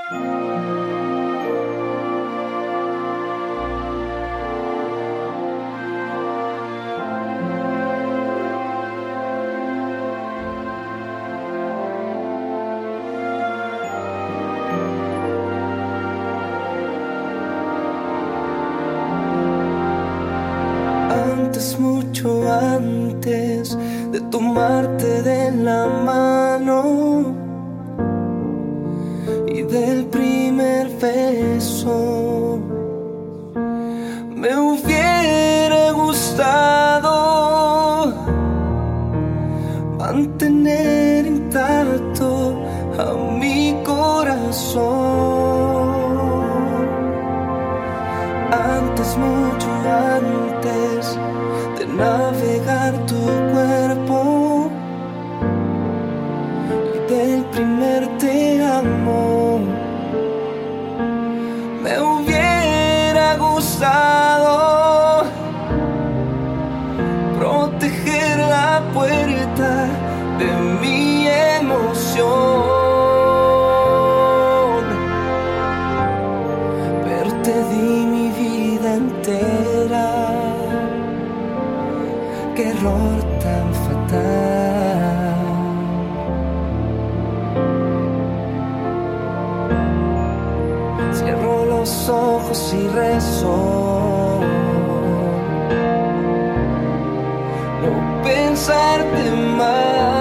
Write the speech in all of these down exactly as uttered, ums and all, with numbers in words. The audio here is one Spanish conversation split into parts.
Antes, mucho antes de tomarte de la mano y del primer beso, me hubiera gustado mantener intacto a mi corazón. Antes, mucho antes de navegar tu cuerpo y del primer te amo, me hubiera gustado proteger la puerta de mi emoción, pero te di mi vida entera. Qué error tan fatal. Cierro los ojos y rezo, no pensarte más.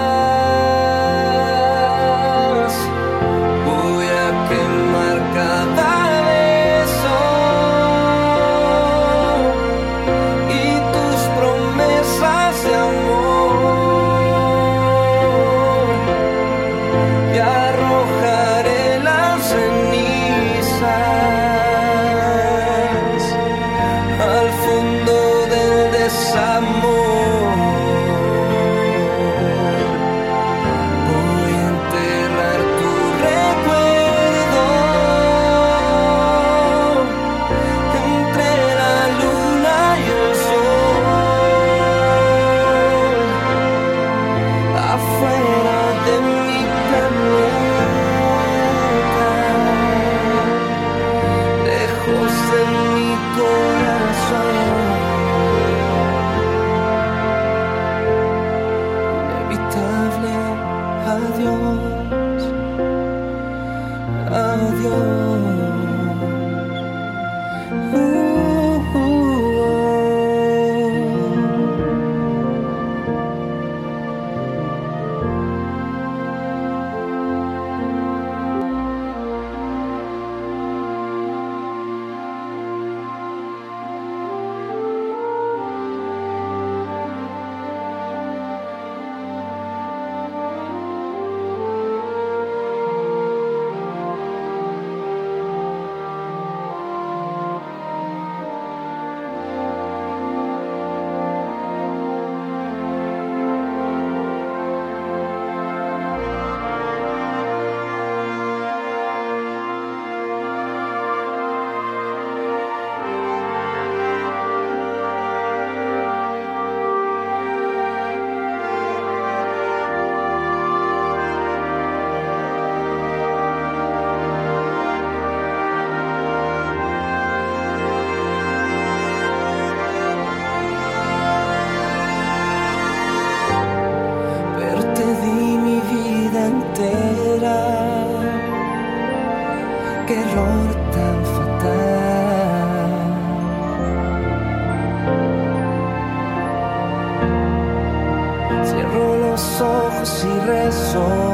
Voy a quemar cada beso y tus promesas de amor, y arrojaré las cenizas al fondo del desamor. Voy a enterrar tu recuerdo entre la luna y el sol, afuera de mi planeta, lejos de mi corazón. Inevitable adiós, adiós. Uh, uh, uh. Pero te di mi vida entera. Qué error tan fatal. Cierro los ojos y rezo,